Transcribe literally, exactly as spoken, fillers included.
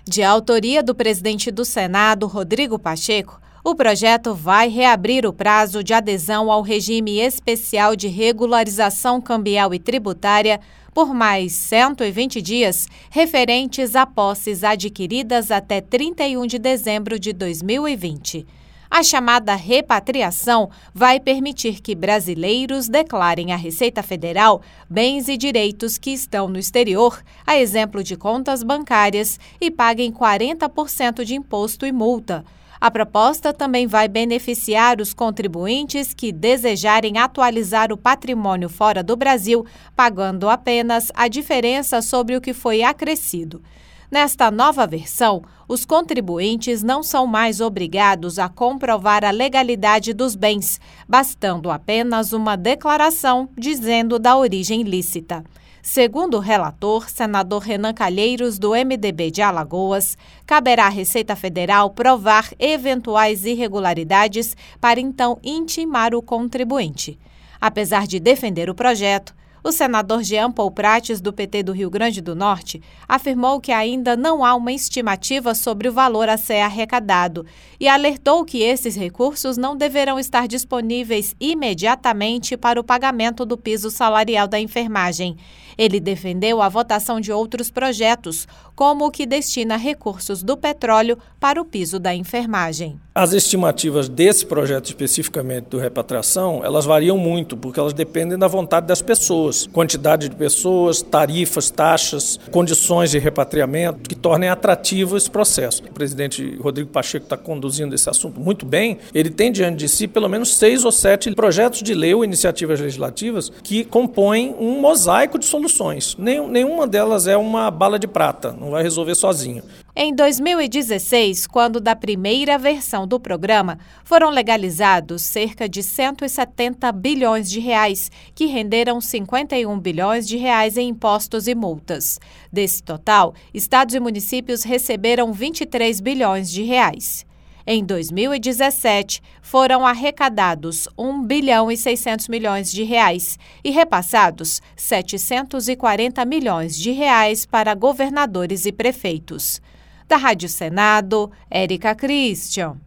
De autoria do presidente do Senado, Rodrigo Pacheco, o projeto vai reabrir o prazo de adesão ao regime especial de regularização cambial e tributária por mais cento e vinte dias, referentes a posses adquiridas até trinta e um de dezembro de dois mil e vinte. A chamada repatriação vai permitir que brasileiros declarem à Receita Federal bens e direitos que estão no exterior, a exemplo de contas bancárias, e paguem quarenta por cento de imposto e multa. A proposta também vai beneficiar os contribuintes que desejarem atualizar o patrimônio fora do Brasil, pagando apenas a diferença sobre o que foi acrescido. Nesta nova versão, os contribuintes não são mais obrigados a comprovar a legalidade dos bens, bastando apenas uma declaração dizendo da origem lícita. Segundo o relator, senador Renan Calheiros, do M D B de Alagoas, caberá à Receita Federal provar eventuais irregularidades para então intimar o contribuinte. Apesar de defender o projeto, o senador Jean Paul Prates, do P T do Rio Grande do Norte, afirmou que ainda não há uma estimativa sobre o valor a ser arrecadado e alertou que esses recursos não deverão estar disponíveis imediatamente para o pagamento do piso salarial da enfermagem. Ele defendeu a votação de outros projetos, como o que destina recursos do petróleo para o piso da enfermagem. As estimativas desse projeto especificamente do repatriação, elas variam muito, porque elas dependem da vontade das pessoas. Quantidade de pessoas, tarifas, taxas, condições de repatriamento que tornem atrativo esse processo. O presidente Rodrigo Pacheco está conduzindo esse assunto muito bem. Ele tem diante de si pelo menos seis ou sete projetos de lei ou iniciativas legislativas que compõem um mosaico de soluções. Nenhuma delas é uma bala de prata, não vai resolver sozinho. Em dois mil e dezesseis, quando da primeira versão do programa, foram legalizados cerca de cento e setenta bilhões de reais, que renderam cinquenta e um bilhões de reais em impostos e multas. Desse total, estados e municípios receberam vinte e três bilhões de reais. Em dois mil e dezessete, foram arrecadados um bilhão e seiscentos milhões de reais e repassados setecentos e quarenta milhões de reais para governadores e prefeitos. Da Rádio Senado, Érica Christian.